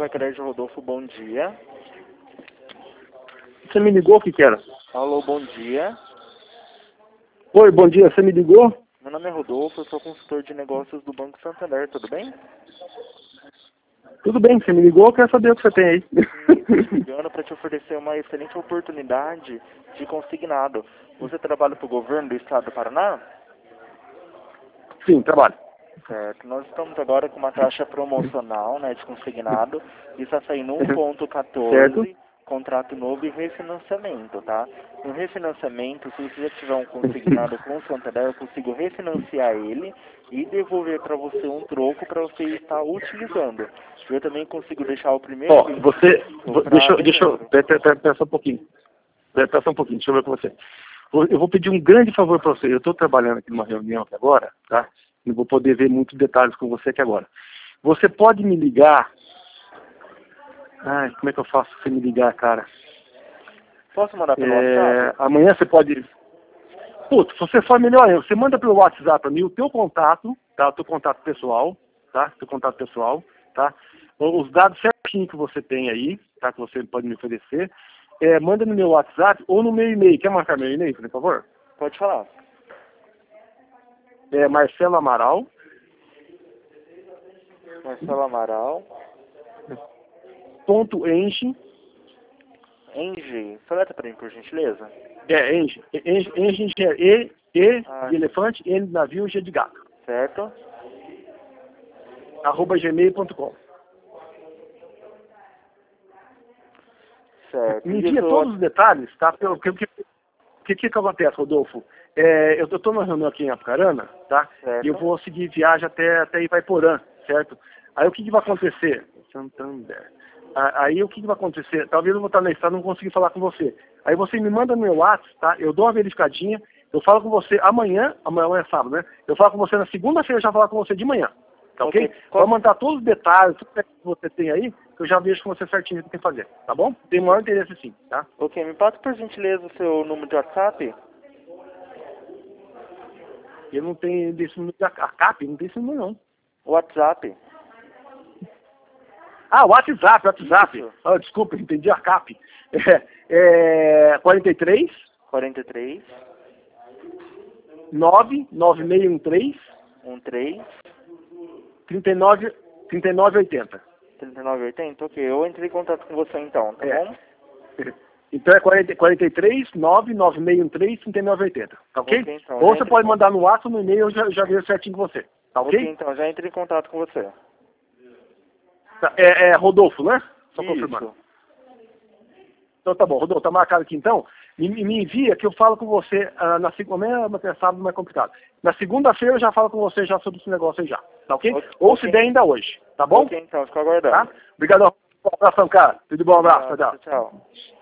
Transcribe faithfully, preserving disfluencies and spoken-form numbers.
Cooper Crédito Rodolfo, bom dia. Você me ligou, o que que era? Alô, bom dia. Oi, bom dia, você me ligou? Meu nome é Rodolfo, eu sou consultor de negócios do Banco Santander, tudo bem? Tudo bem, você me ligou, eu quero saber o que você tem aí. Ligando para te oferecer uma excelente oportunidade de consignado. Você trabalha para o governo do estado do Paraná? Sim, trabalho. Certo. Nós estamos agora com uma taxa promocional, né, de consignado. E está saindo um ponto quatorze, contrato novo e refinanciamento, tá? No refinanciamento, se você já tiver um consignado com o Santander, eu consigo refinanciar ele e devolver para você um troco para você estar utilizando. Eu também consigo deixar o primeiro... Ó, você... vo- pra Deixa, eu- deixa eu... dezembro. pe- pe- pe- Peça um pouquinho. Pe- Peça um pouquinho, deixa eu ver com você. Vou- Eu vou pedir um grande favor para você. Eu estou trabalhando aqui numa reunião aqui agora, tá? Não vou poder ver muitos detalhes com você aqui agora. Você pode me ligar... Ai, como é que eu faço pra você me ligar, cara? Posso mandar pelo É, WhatsApp? amanhã você pode... Putz, se você for melhor eu, você manda pelo WhatsApp para mim o teu contato, tá? O teu contato pessoal, tá? Teu contato pessoal, tá? Os dados certinhos que você tem aí, tá? Que você pode me oferecer. É, manda no meu WhatsApp ou no meu e-mail. Quer marcar meu e-mail, por favor? Pode falar. É Marcelo Amaral. Marcelo Amaral. Ponto Enge. Enge. Soleta para mim, por gentileza. É, Enge. Enge, Enge é E, E Ah, de elefante, N de navio, G de gato. certo? Arroba gmail ponto com. Certo. Me E envia o seu todos os detalhes, tá? O que, que, que, que que acontece, Rodolfo? É, eu estou numa reunião aqui em Apucarana, tá? Certo. E eu vou seguir viagem até, até Ivaiporã, certo? Aí o que, que vai acontecer? Santander. Ah, Aí o que, que vai acontecer? Talvez eu vou estar na estrada e não conseguir falar com você. Aí você me manda no meu WhatsApp, tá? Eu dou uma verificadinha, eu falo com você amanhã, amanhã é sábado, né? Eu falo com você na segunda-feira, eu já falar com você de manhã. Tá ok? Ok. Qual- Vou mandar todos os detalhes, tudo que você tem aí, que eu já vejo com você certinho o que tem que fazer, tá bom? Tem o maior interesse sim, tá? Ok, me passa por gentileza o seu número de WhatsApp? Eu não tenho desse número da a CAP, não tem esse número não. WhatsApp. Ah, WhatsApp, WhatsApp. Isso. Ah, desculpa, entendi a CAP. É, é quarenta e três, quarenta e três, nove nove seis um três, treze, trinta e nove, trinta e nove oitenta. trinta e nove, oitenta? Ok, eu entrei em contato com você então, tá É. bom? Então é quarenta, quarenta e três, nove nove seis um três, trinta e nove oitenta. Tá ok? Ok, então, Ou já você entre pode em mandar no WhatsApp, no e-mail, eu já, já vejo certinho com você. Tá ok? Ok, então, já entrei em contato com você. Tá, é, é Rodolfo, né? Só confirmando. Isso. Então tá bom, Rodolfo, tá marcado aqui então. Me, me envia que eu falo com você ah, na segunda, mas é sábado mais complicado. Na segunda-feira eu já falo com você já sobre esse negócio aí já, tá ok? Ok, Ou ok. se der ainda hoje, tá bom? Ok, então, fico aguardando. Tá? Obrigado, um abração, cara. Tudo bom, um abraço, tchau, tchau. Tchau, tchau.